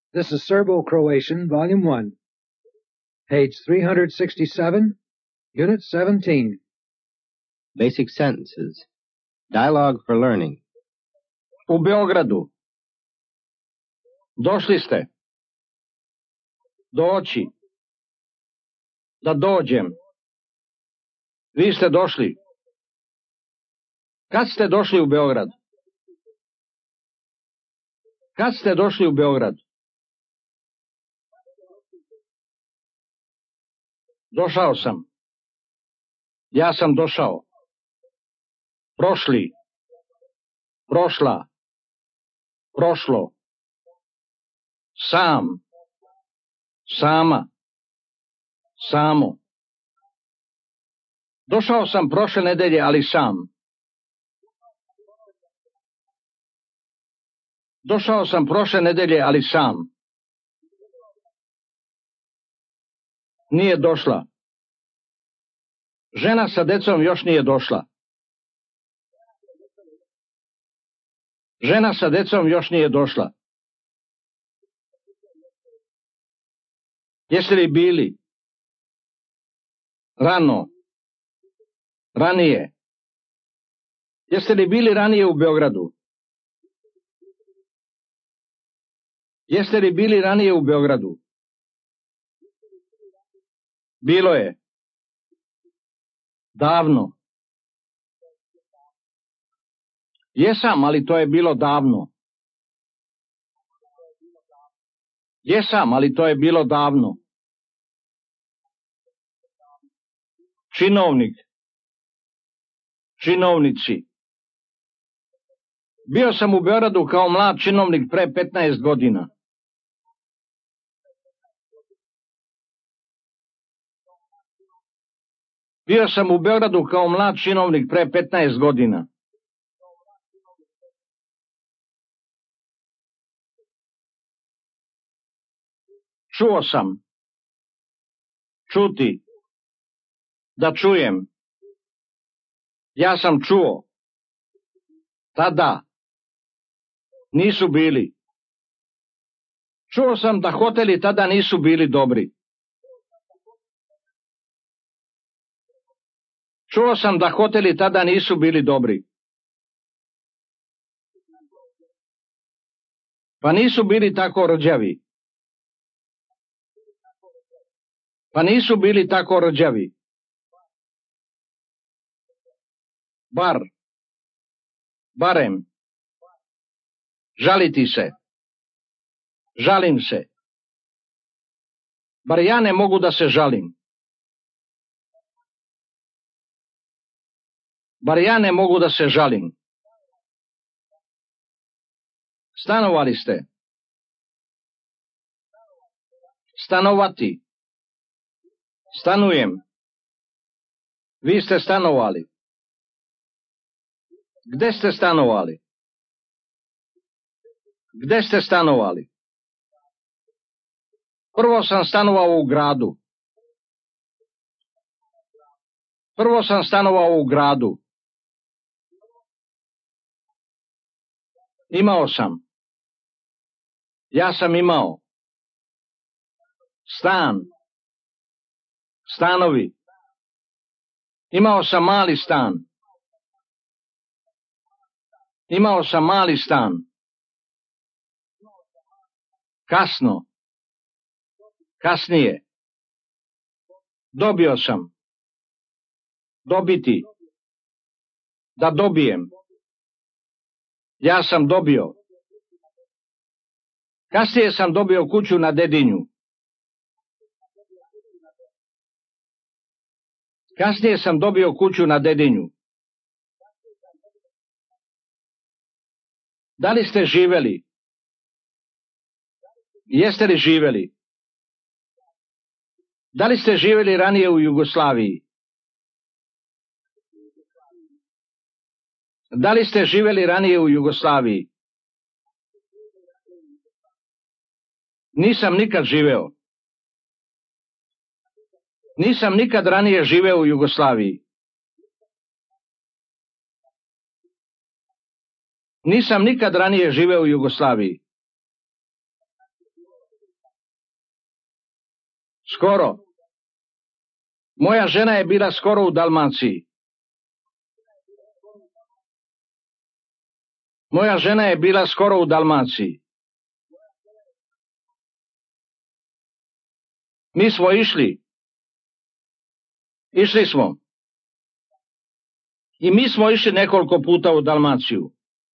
This is Serbo-Croatian, Volume 1, page 367, Unit 17. Basic sentences. Dialogue for learning. U Beogradu. Došli ste. Doći. Da dođem. Vi ste došli. Kad ste došli u Beograd? Kad ste došli u Beograd? Došao sam. Ja sam došao. Prošli. Prošla. Prošlo. Sam. Sama. Samo. Došao sam prošle nedelje, ali sam. Došao sam prošle nedelje, ali sam. Nije došla. Žena sa decom još nije došla. Žena sa decom još nije došla. Jeste li bili? Rano. Ranije. Jeste li bili ranije u Beogradu? Jeste li bili ranije u Beogradu? Bilo je. Davno. Jesam, ali to je bilo davno. Jesam, ali to je bilo davno. Činovnik. Činovnici. Bio sam u Beogradu kao mlad činovnik pre 15 godina. Bio sam u Beogradu kao mlad činovnik pre 15 godina. Čuo sam. Čuti. Da čujem. Ja sam čuo. Tada. Nisu bili. Čuo sam da hoteli tada nisu bili dobri. Čuo sam da hoteli tada nisu bili dobri. Pa nisu bili tako rđavi. Pa nisu bili tako rđavi. Bar. Barem. Žaliti se. Žalim se. Bar ja ne mogu da se žalim. Bar ja ne mogu da se žalim. Stanovali ste. Stanovati. Stanujem. Vi ste stanovali. Gde ste stanovali? Gde ste stanovali? Prvo sam stanovao u gradu. Prvo sam stanovao u gradu. Imao sam. Ja sam imao. Stan. Stanovi. Imao sam mali stan. Imao sam mali stan. Kasno. Kasnije. Dobio sam. Dobiti. Da dobijem. Ja sam dobio. Kasnije sam dobio kuću na Dedinju. Kasnije sam dobio kuću na Dedinju. Da li ste živeli? Jeste li živeli? Da li ste živeli ranije u Jugoslaviji? Da li ste živeli ranije u Jugoslaviji? Nisam nikad živeo. Nisam nikad ranije živeo u Jugoslaviji. Nisam nikad ranije živeo u Jugoslaviji. Skoro. Moja žena je bila skoro u Dalmaciji. Moja žena je bila skoro u Dalmaciji. Mi smo išli. Išli smo. I mi smo išli nekoliko puta u Dalmaciju.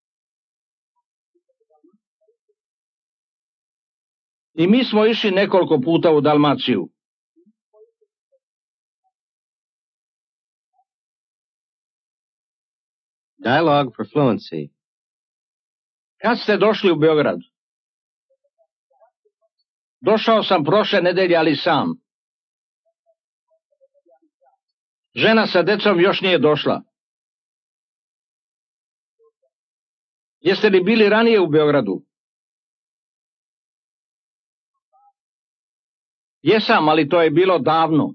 I mi smo išli nekoliko puta u Dalmaciju. Dialogue for fluency. Kad ste došli u Beograd? Došao sam prošle nedelje, ali sam. Žena sa decom još nije došla. Jeste li bili ranije u Beogradu? Jesam, ali to je bilo davno.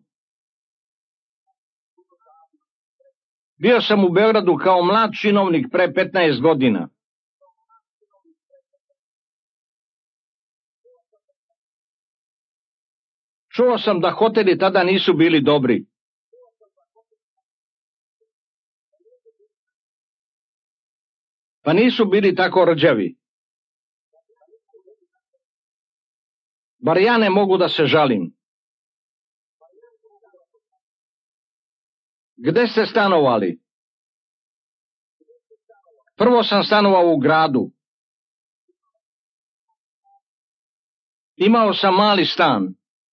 Bio sam u Beogradu kao mlad činovnik pre 15 godina. Čuo sam da hoteli tada nisu bili dobri. Pa nisu bili tako rđavi. Bar ja ne mogu da se žalim. Gde ste stanovali? Prvo sam stanovao u gradu. Imao sam mali stan.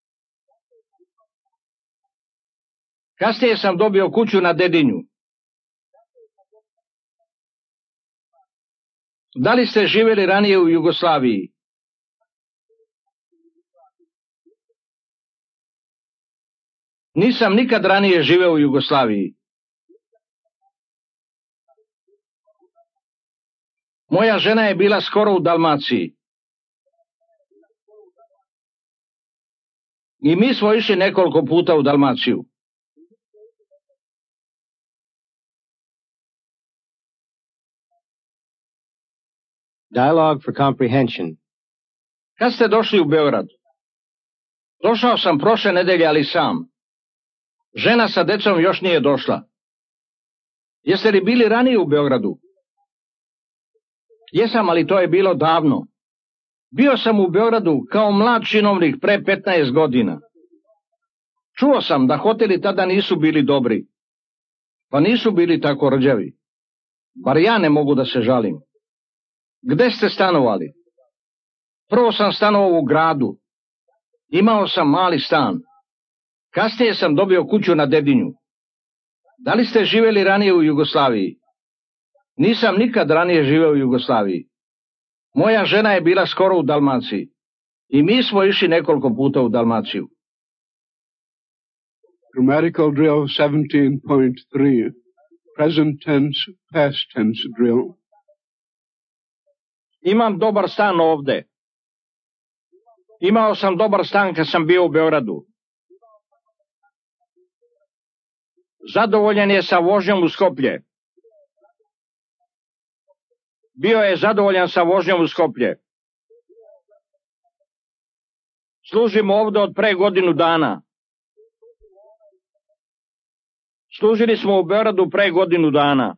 Kasnije sam dobio kuću na Dedinju. Da li ste živjeli ranije u Jugoslaviji? Nisam nikad ranije živeo u Jugoslaviji. Moja žena je bila skoro u Dalmaciji. I mi smo išli nekoliko puta u Dalmaciju. Dialogue for comprehension. Kad ste došli u Beograd? Došao sam prošle nedelje, ali sam. Žena sa decom još nije došla. Jeste li bili ranije u Beogradu? Jesam, ali to je bilo davno. Bio sam u Beogradu kao mlad činovnik pre 15 godina. Čuo sam da hoteli tada nisu bili dobri. Pa nisu bili tako rđavi. Bar ja ne mogu da se žalim. Gde ste stanovali? Prvo sam stanovao u gradu. Imao sam mali stan. Kasnije sam dobio kuću na Dedinju. Da li ste živjeli ranije u Jugoslaviji? Nisam nikad ranije živeo u Jugoslaviji. Moja žena je bila skoro u Dalmaciji. I mi smo išli nekoliko puta u Dalmaciju. Grammatical drill 17.3. Present tense, past tense drill. Imam dobar stan ovde. Imao sam dobar stan kad sam bio u Beogradu. Zadovoljan je sa vožnjom u Skoplje. Bio je zadovoljan sa vožnjom u Skoplje. Služimo ovde od pre godinu dana. Služili smo u Beogradu pre godinu dana.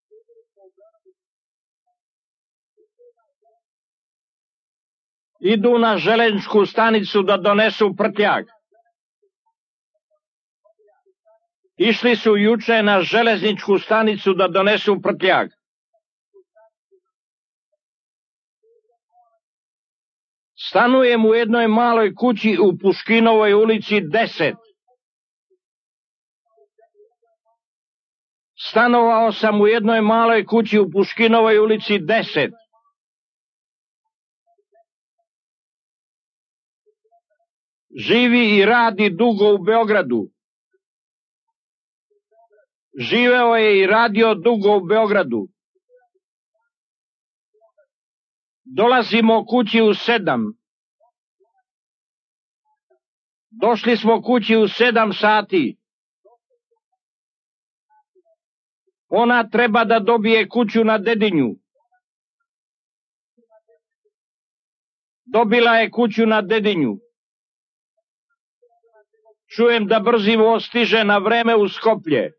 Idu na železničku stanicu da donesu prtljag. Išli su juče na železničku stanicu da donesu prtljag. Stanujem u jednoj maloj kući u Puškinovoj ulici 10. Stanovao sam u jednoj maloj kući u Puškinovoj ulici 10. Živi i radi dugo u Beogradu. Živeo je i radio dugo u Beogradu. Dolazimo kući u 7. Došli smo kući u 7 sati. Ona treba da dobije kuću na Dedinju. Dobila je kuću na Dedinju. Čujem da brzi voz stiže na vreme u Skoplje.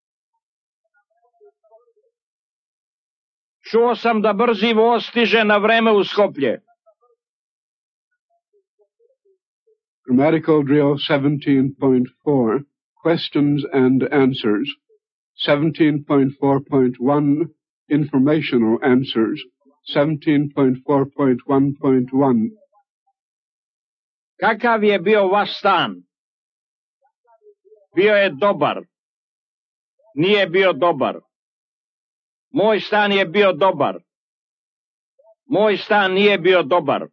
Čuo sam da brzi voz stiže na vreme u Skoplje. Grammatical drill 17.4, questions and answers. 17.4.1, informational answers. 17.4.1.1. Kakav je bio vaš stan? Bio je dobar. Nije bio dobar. Moj stan je bio dobar. Moj stan nije bio dobar.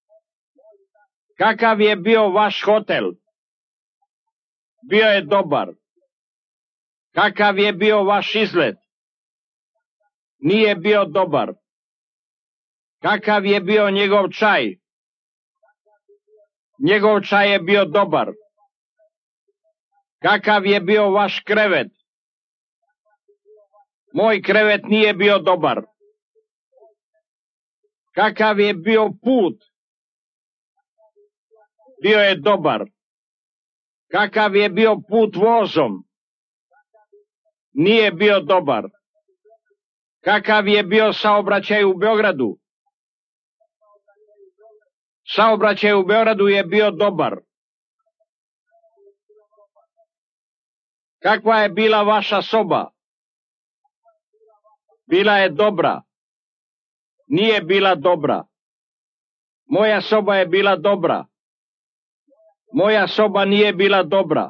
Kakav je bio vaš hotel? Bio je dobar. Kakav je bio vaš izlet? Nije bio dobar. Kakav je bio njegov čaj? Njegov čaj je bio dobar. Kakav je bio vaš krevet? Moj krevet nije bio dobar. Kakav je bio put? Bio je dobar. Kakav je bio put vozom? Nije bio dobar. Kakav je bio saobraćaj u Beogradu? Saobraćaj u Beogradu je bio dobar. Kakva je bila vaša soba? Bila je dobra. Nije bila dobra. Moja soba je bila dobra. Moja soba nije bila dobra.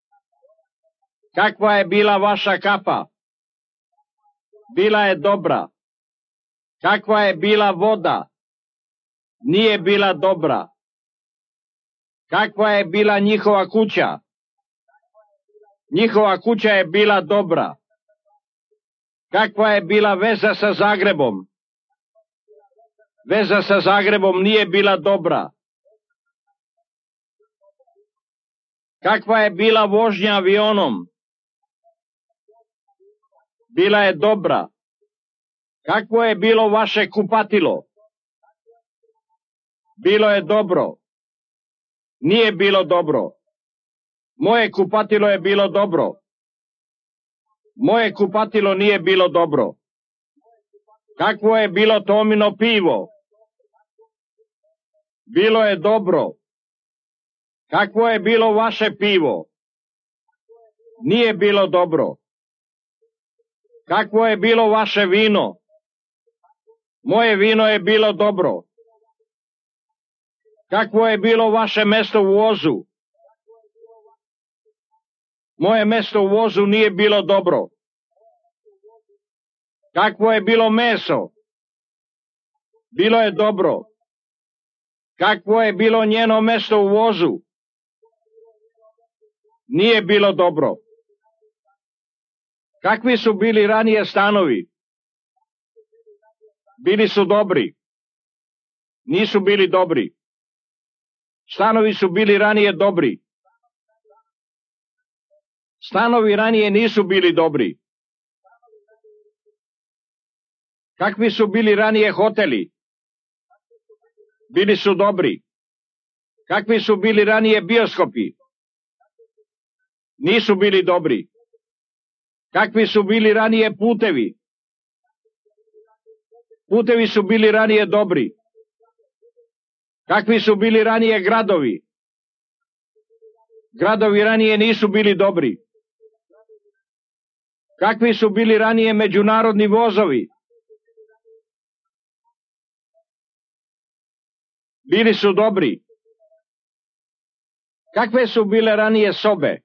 Kakva je bila vaša kapa? Bila je dobra. Kakva je bila voda? Nije bila dobra. Kakva je bila njihova kuća? Njihova kuća je bila dobra. Kakva je bila veza sa Zagrebom? Veza sa Zagrebom nije bila dobra. Kakva je bila vožnja avionom? Bila je dobra. Kakvo je bilo vaše kupatilo? Bilo je dobro. Nije bilo dobro. Moje kupatilo je bilo dobro. Moje kupatilo nije bilo dobro. Kakvo je bilo Tomino pivo? Bilo je dobro. Kakvo je bilo vaše pivo? Nije bilo dobro. Kakvo je bilo vaše vino? Moje vino je bilo dobro. Kakvo je bilo vaše mesto u vozu? Moje mesto u vozu nije bilo dobro. Kakvo je bilo meso? Bilo je dobro. Kakvo je bilo njeno mesto u vozu? Nije bilo dobro. Kakvi su bili ranije stanovi? Bili su dobri. Nisu bili dobri. Stanovi su bili ranije dobri. Stanovi ranije nisu bili dobri. Kakvi su bili ranije hoteli? Bili su dobri. Kakvi su bili ranije bioskopi? Nisu bili dobri. Kakvi su bili ranije putevi? Putevi su bili ranije dobri. Kakvi su bili ranije gradovi? Gradovi ranije nisu bili dobri. Kakvi su bili ranije međunarodni vozovi? Bili su dobri. Kakve su bile ranije sobe?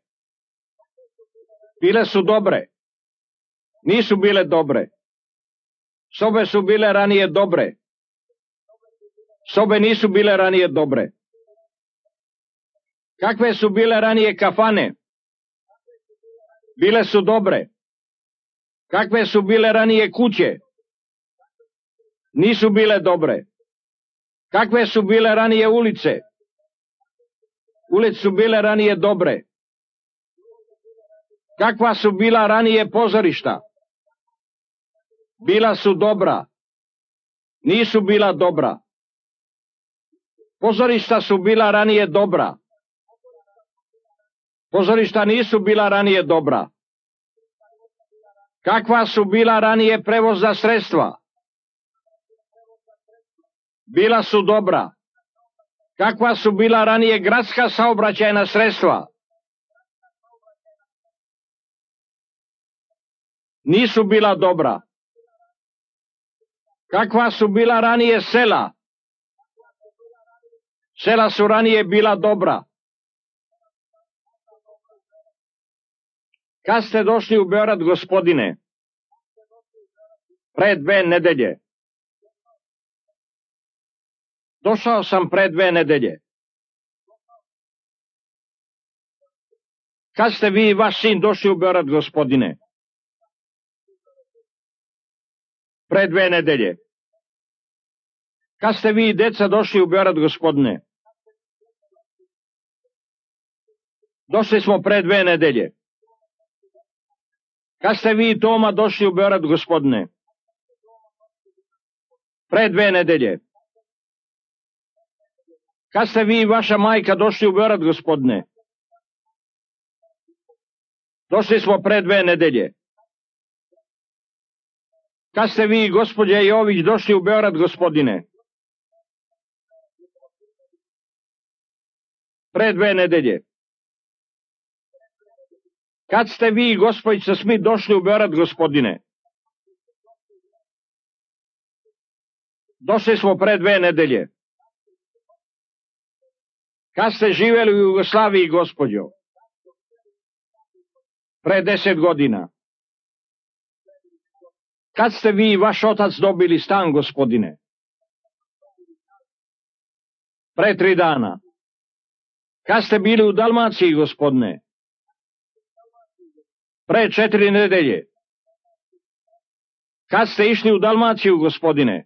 Bile su dobre. Nisu bile dobre. Sobe su bile ranije dobre. Sobe nisu bile ranije dobre. Kakve su bile ranije kafane? Bile su dobre. Kakve su bile ranije kuće? Nisu bile dobre. Kakve su bile ranije ulice? Ulice su bile ranije dobre. Kakva su bila ranije pozorišta? Bila su dobra. Nisu bila dobra. Pozorišta su bila ranije dobra. Pozorišta nisu bila ranije dobra. Kakva su bila ranije prevozna sredstva? Bila su dobra. Kakva su bila ranije gradska saobraćajna sredstva? Nisu bila dobra. Kakva su bila ranije sela? Sela su ranije bila dobra. Kad ste došli u Beograd, gospodine? Pre 2 nedelje. Došao sam pre 2 nedelje. Kad ste vi i vaš sin došli u Beograd, gospodine? Pre 2 nedelje. Kad ste vi i deca došli u Beograd, gospodine? Došli smo pre 2 nedelje. Kad ste vi i Toma došli u Beograd, gospodine? Pre 2 nedelje. Kad ste vi i vaša majka došli u Beograd, gospodine? Došli smo pre 2 nedelje. Kad ste vi i gospođa Jović došli u Beograd, gospodine? Pre 2 nedelje. Kad ste vi i gospođica Smith došli u Beograd, gospodine? Došli smo pre 2 nedelje. Kad ste živjeli u Jugoslaviji, gospođo? Pre 10 godina. Kad ste vi i vaš otac dobili stan, gospodine? Pre 3 dana. Kad ste bili u Dalmaciji, gospodine? Pre 4 nedelje. Kad ste išli u Dalmaciju, gospodine?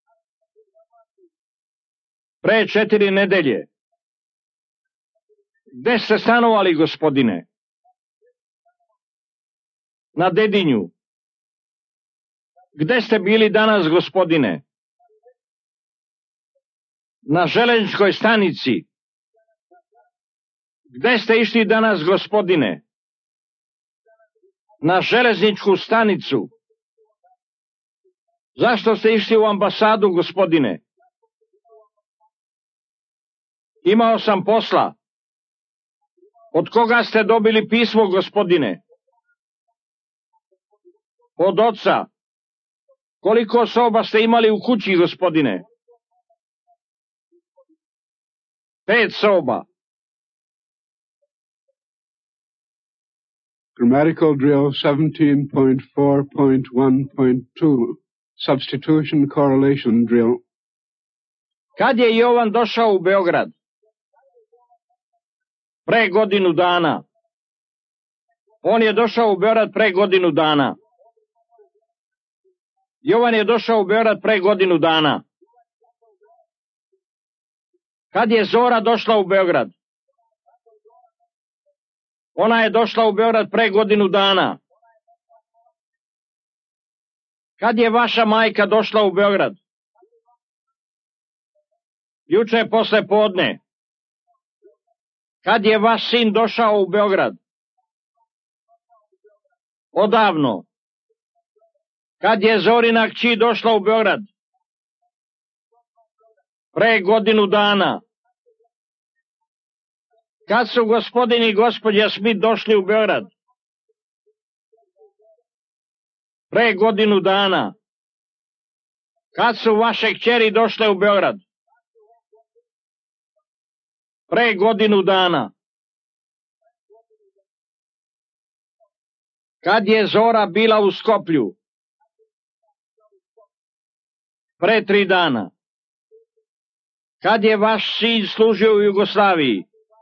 Pre 4 nedelje. Gde ste stanovali, gospodine? Na Dedinju. Gde ste bili danas, gospodine? Na železničkoj stanici. Gde ste išli danas, gospodine? Na železničku stanicu. Zašto ste išli u ambasadu, gospodine? Imao sam posla. Od koga ste dobili pismo, gospodine? Od oca. Koliko soba ste imali u kući, gospodine? 5 soba. Grammatical drill 17.4.1.2. Substitution correlation drill. Kad je Jovan došao u Beograd? Pre 1 godinu dana. On je došao u Beograd pre 1 godinu dana. Jovan je došao u Beograd pre 1 godinu dana. Kad je Zora došla u Beograd? Ona je došla u Beograd pre 1 godinu dana. Kad je vaša majka došla u Beograd? Juče posle podne. Kad je vaš sin došao u Beograd? Odavno. Kad je Zorina kći došla u Beograd? Pre 1 godinu dana. Kad su gospodin i gospođa Smith došli u Beograd? Pre 1 godinu dana. Kad su vaše kćeri došle u Beograd? Pre 1 godinu dana. Kad je Zora bila u Skoplju? Pre 3 dana. Kad je vaš sin služio u Jugoslaviji?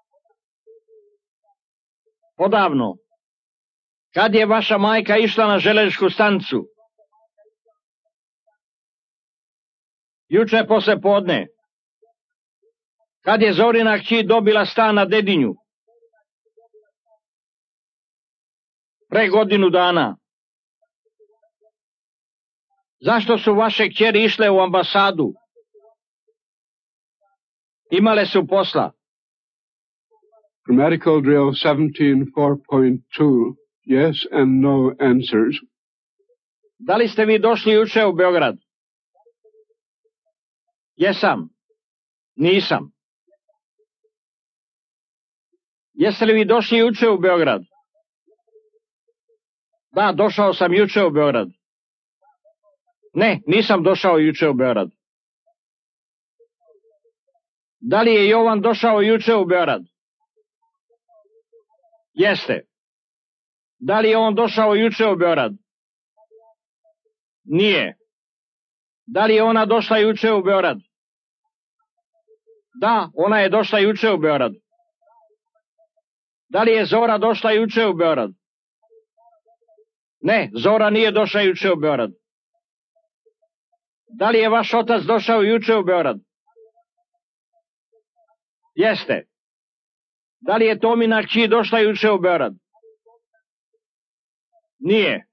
Odavno. Kad je vaša majka išla na železničku stanicu? Juče posle podne. Kad je Zorina kći dobila stan na Dedinju? Pre 1 godinu dana. Zašto su vaše kćeri išle u ambasadu? Imale su posla. Grammatical drill 17.4.2. Yes and no answers. Da li ste vi došli juče u Beograd? Jesam. Nisam. Jeste li vi došli juče u Beograd? Da, došao sam juče u Beograd. Ne, nisam došao juče u Beograd. Da li je Jovan došao juče u Beograd? Jeste. Da li je on došao juče u Beograd? Nije. Da li je ona došla juče u Beograd? Da, ona je došla juče u Beograd. Da li je Zora došla juče u Beograd? Ne, Zora nije došla juče u Beograd. Da li je vaš otac došao juče u Beograd? Jeste. Da li je Tomina kći došla juče u Beograd? Nije.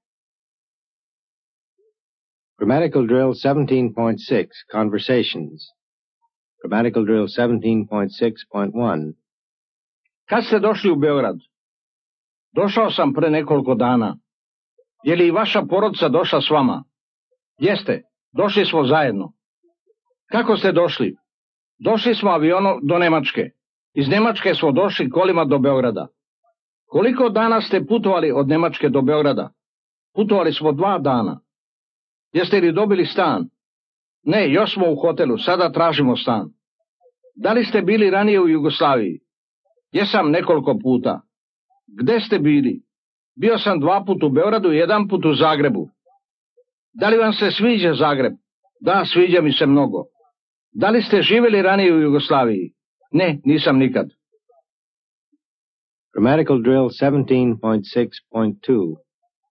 Grammatical drill 17.6. Conversations. Grammatical drill 17.6.1. Kad ste došli u Beograd? Došao sam pre nekoliko dana. Je li i vaša porodica došla s vama? Jeste, došli smo zajedno. Kako ste došli? Došli smo avionom do Nemačke. Iz Nemačke smo došli kolima do Beograda. Koliko dana ste putovali od Nemačke do Beograda? Putovali smo 2 dana. Jeste li dobili stan? Ne, još smo u hotelu, sada tražimo stan. Da li ste bili ranije u Jugoslaviji? Jesam nekoliko puta. Gde ste bili? Bio sam 2 puta u Beogradu i 1 put u Zagrebu. Da li vam se sviđa Zagreb? Da, sviđa mi se mnogo. Da li ste živjeli ranije u Jugoslaviji? Ne, nisam nikad. Grammatical drill 17.6.2.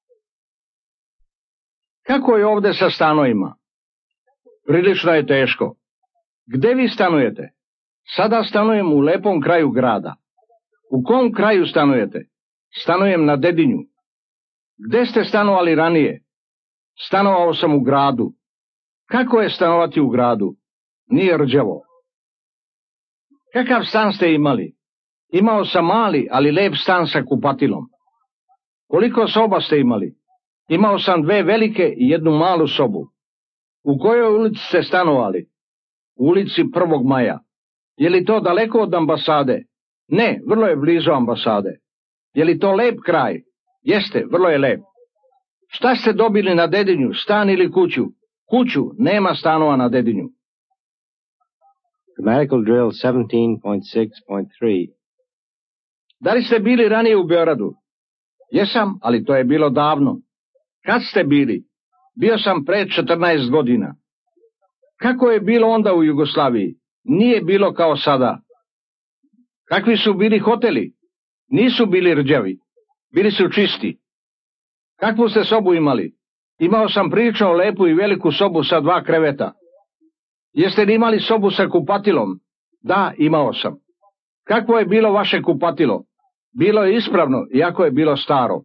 Kako je ovde sa stanovima? Prilično je teško. Gde vi stanujete? Sada stanujem u lepom kraju grada. U kom kraju stanujete? Stanujem na Dedinju. Gde ste stanovali ranije? Stanovao sam u gradu. Kako je stanovati u gradu? Nije rđavo. Kakav stan ste imali? Imao sam mali, ali lep stan sa kupatilom. Koliko soba ste imali? Imao sam 2 velike i 1 malu sobu. U kojoj ulici ste stanovali? U ulici 1. Maja. Je li to daleko od ambasade? Ne, vrlo je blizu ambasade. Je li to lep kraj? Jeste, vrlo je lep. Šta ste dobili na Dedinju, stan ili kuću? Kuću, nema stanova na Dedinju. Grammatical drill 17.6.3. Da li ste bili ranije u Beogradu? Jesam, ali to je bilo davno. Kad ste bili? Bio sam pre 14 godina. Kako je bilo onda u Jugoslaviji? Nije bilo kao sada. Kakvi su bili hoteli? Nisu bili rđavi. Bili su čisti. Kakvu ste sobu imali? Imao sam prilično lepu i veliku sobu sa 2 kreveta. Jeste li imali sobu sa kupatilom? Da, imao sam. Kakvo je bilo vaše kupatilo? Bilo je ispravno, iako je bilo staro.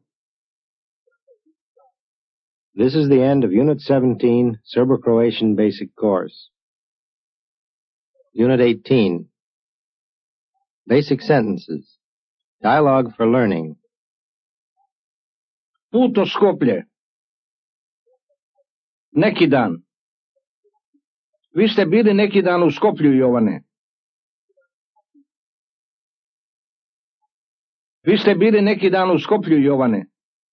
This is the end of Unit 17, Serbo-Croatian Basic Course. Unit 18. Basic Sentences. Dialogue for Learning. Put u Skoplje. Neki dan. Vi ste bili neki dan u Skoplju, Jovane. Vi ste bili neki dan u Skoplju, Jovane.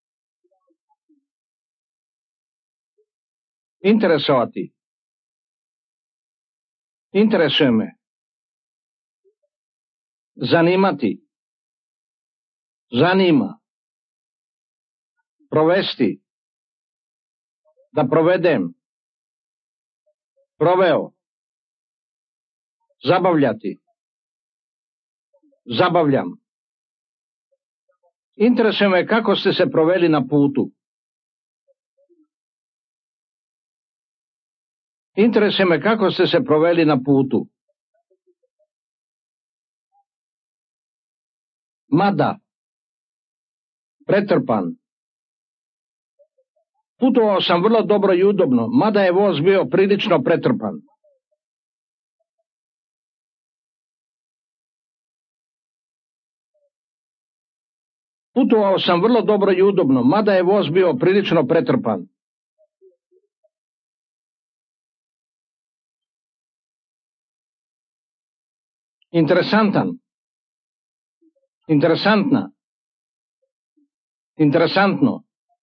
Interesovati. Interesuje me. Zanimati. Zanima. Provesti. Da provedem. Proveo. Zabavljati. Zabavljam. Interesuje me kako ste se proveli na putu. Interesuje me kako ste se proveli na putu. Mada. Pretrpan. Putovao sam vrlo dobro i udobno, mada je voz bio prilično pretrpan. Putovao sam vrlo dobro i udobno, mada je voz bio prilično pretrpan. Interesantan, interesantna, interesantno,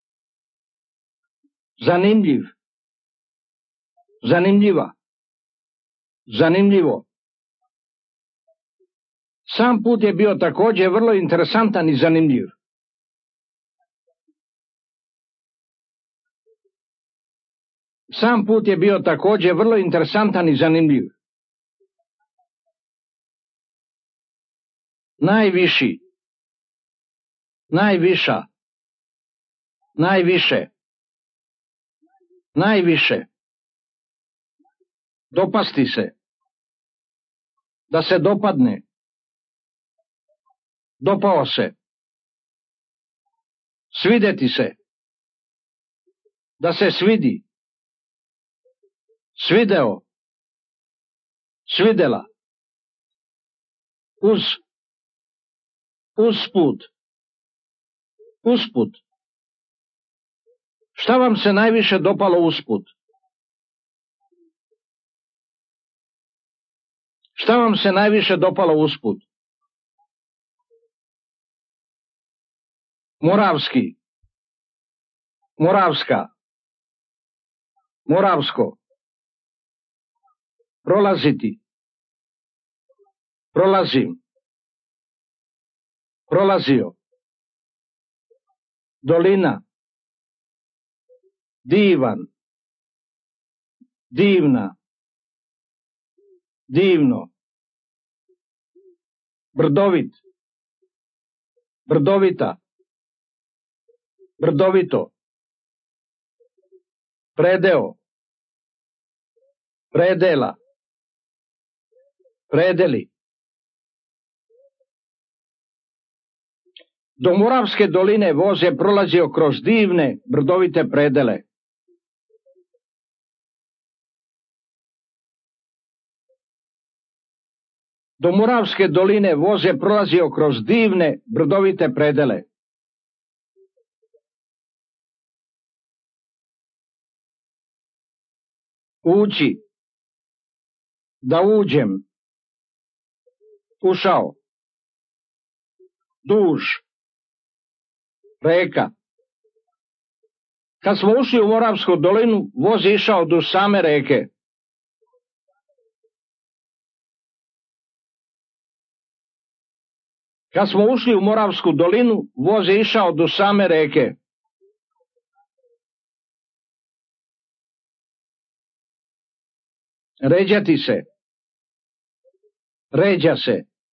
zanimljiv, zanimljiva, zanimljivo. Sam put je bio također vrlo interesantan i zanimljiv. Sam put je bio također vrlo interesantan i zanimljiv. Najviši, najviša, najviše, najviše. Dopasti se, da se dopadne, dopao se, svideti se, da se svidi, svideo, svidela, usput, usput. Šta vam se najviše dopalo usput? Šta vam se najviše dopalo usput? Moravski, moravska, moravsko, prolaziti, prolazim, prolazio, dolina, divan, divna, divno, brdovit, brdovita, brdovito, predeo, predela, predeli. Do Moravske doline voz je prolazio kroz divne, brdovite predele. Do Moravske doline voz je prolazio kroz divne, brdovite predele. Ući, da uđem, ušao, duž, reka. Kad smo ušli u Moravsku dolinu, voz je išao duž same reke. Kad smo ušli u Moravsku dolinu, voz je išao do same reke. Ređati se, ređa se,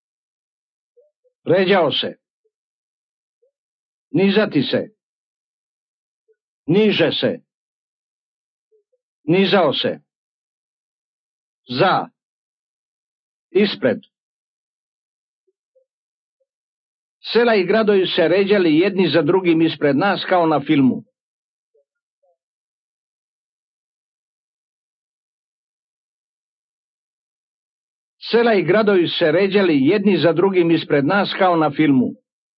ređao se, nizati se, niže se, nizao se, za, ispred. Sela i gradovi se ređali jedni za drugim ispred nas kao na filmu. Sela i gradovi se ređali jedni za drugim ispred nas kao na filmu.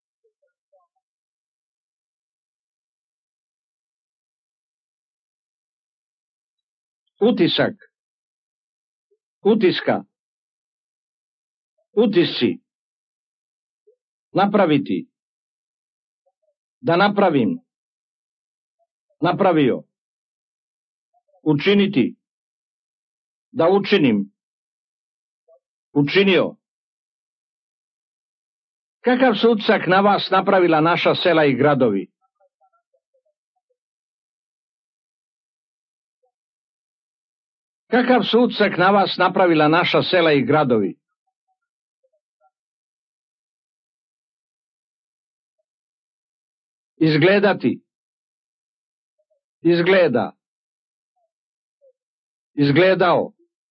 Utisak, utiska, utisci, napraviti, da napravim, napravio, učiniti, da učinim, učinio. Kakav su utisak na vas napravila naša sela i gradovi? Kakav su utisak na vas napravila naša sela i gradovi? Izgledati, izgleda, izgledao,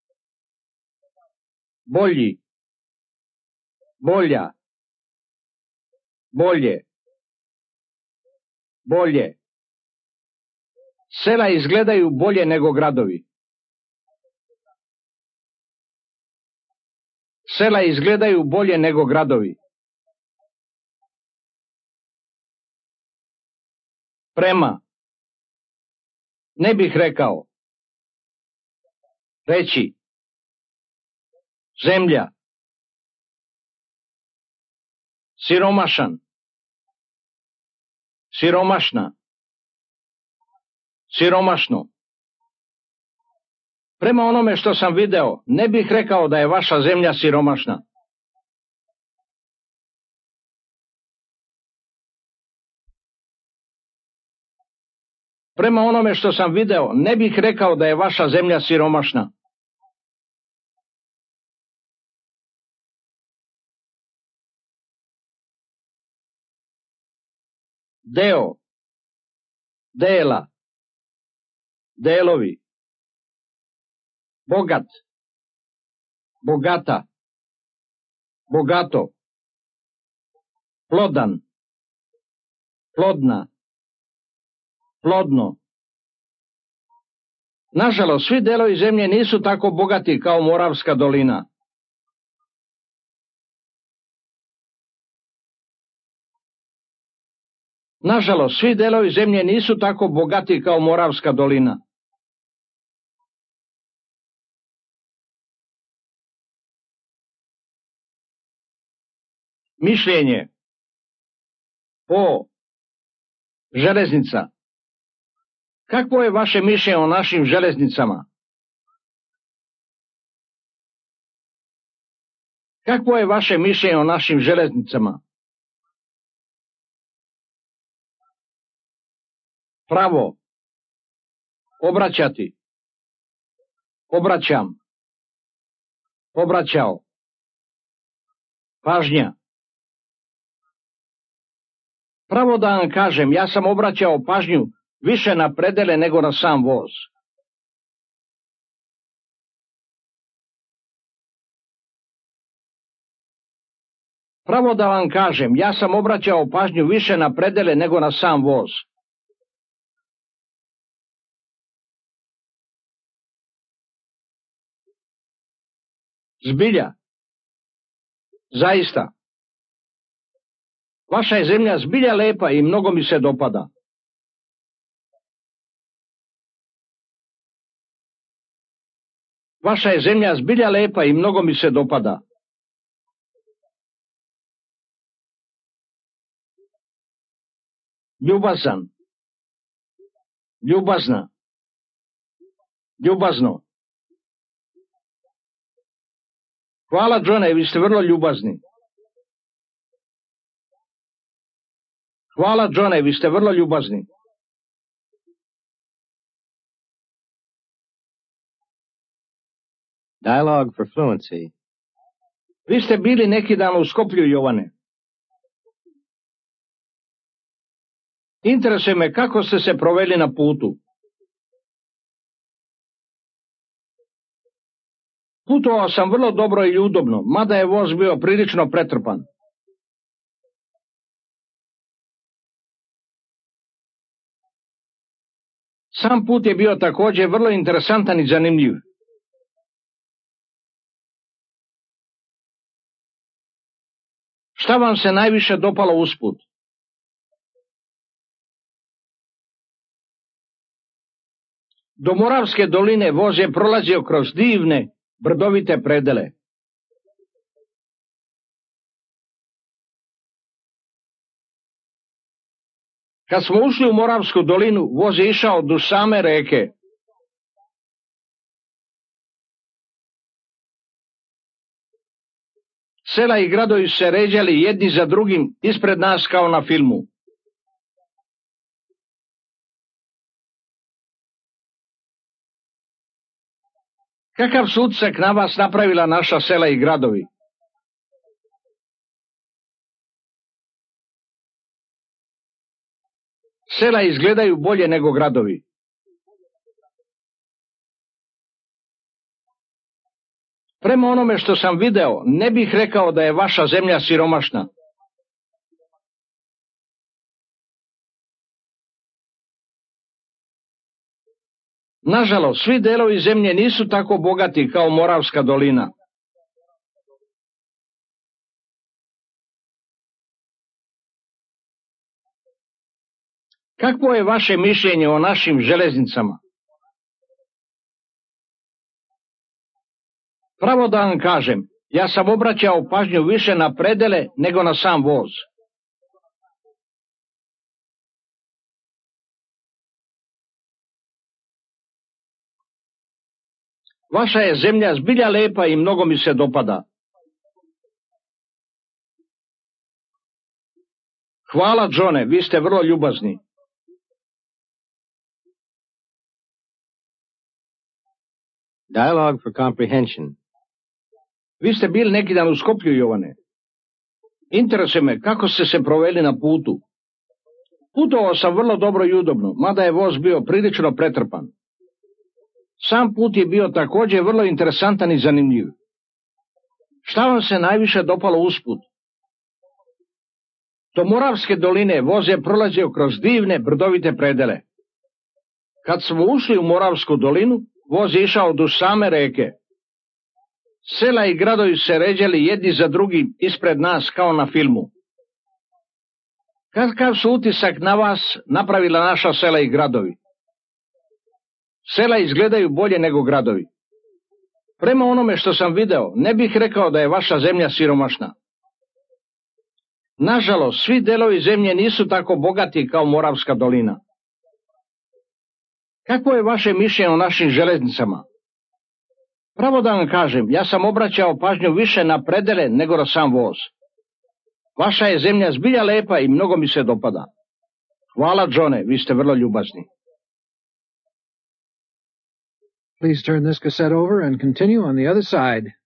bolji, bolja, bolje, bolje. Sela izgledaju bolje nego gradovi. Sela izgledaju bolje nego gradovi. Prema. Ne bih rekao. Reći. Zemlja. Siromašan. Siromašna. Siromašno. Prema onome što sam video, ne bih rekao da je vaša zemlja siromašna. Prema onome što sam video, ne bih rekao da je vaša zemlja siromašna. Deo. Dela. Delovi. Bogat. Bogata. Bogato. Plodan. Plodna. Plodno. Nažalost, svi delovi zemlje nisu tako bogati kao Moravska dolina. Nažalost, svi delovi zemlje nisu tako bogati kao Moravska dolina. Mišljenje. O. Železnica. Kakvo je vaše mišljenje o našim železnicama? Kakvo je vaše mišljenje o našim železnicama? Pravo. Obraćati. Obraćam. Obraćao. Pažnja. Pravo da vam kažem, ja sam obraćao pažnju više na predele nego na sam voz. Pravo da vam kažem, ja sam obraćao pažnju više na predele nego na sam voz. Zbilja. Zaista. Vaša je zemlja zbilja lepa i mnogo mi se dopada. Vaša je zemlja zbilja lepa i mnogo mi se dopada. Ljubazan. Ljubazna. Ljubazno. Hvala, Johne, vi ste vrlo ljubazni. Hvala, Johne, vi ste vrlo ljubazni. Dialogue for fluency. Vi ste bili neki dan u Skoplju, Jovane. Interesuje me kako ste se proveli na putu. Putovao sam vrlo dobro i udobno, mada je voz bio prilično pretrpan. Sam put je bio također vrlo interesantan i zanimljiv. Šta vam se najviše dopalo usput? Do Moravske doline voz je prolazio kroz divne, brdovite predele. Kad smo ušli u Moravsku dolinu, voz je išao do same reke. Sela i gradovi se ređali jedni za drugim ispred nas kao na filmu. Kakav su utisak na vas napravila naša sela i gradovi? Sela izgledaju bolje nego gradovi. Prema onome što sam video, ne bih rekao da je vaša zemlja siromašna. Nažalost, svi delovi zemlje nisu tako bogati kao Moravska dolina. Kakvo je vaše mišljenje o našim železnicama? Pravo da vam kažem, ja sam obraćao pažnju više na predele nego na sam voz. Vaša je zemlja zbilja lepa i mnogo mi se dopada. Hvala, Johne, vi ste vrlo ljubazni. Dialogue for comprehension. Vi ste bili neki dan u Skoplju, Jovane. Interesuje me kako ste se proveli na putu. Putovao sam vrlo dobro i udobno, mada je voz bio prilično pretrpan. Sam put je bio također vrlo interesantan i zanimljiv. Šta vam se najviše dopalo usput? Do Moravske doline voz je prolazio kroz divne brdovite predele. Kad smo ušli u Moravsku dolinu, voz je išao duž same reke. Sela i gradovi se ređali jedni za drugim ispred nas kao na filmu. Kakav su utisak na vas napravila naša sela i gradovi? Sela izgledaju bolje nego gradovi. Prema onome što sam video, ne bih rekao da je vaša zemlja siromašna. Nažalost, svi delovi zemlje nisu tako bogati kao Moravska dolina. Kakvo je vaše mišljenje o našim železnicama? Pravo da vam kažem, ja sam obraćao pažnju više na predele nego na sam voz. Vaša je zemlja zbilja lepa i mnogo mi se dopada. Hvala, Johne, vi ste vrlo ljubazni. Please turn this cassette over and continue on the other side.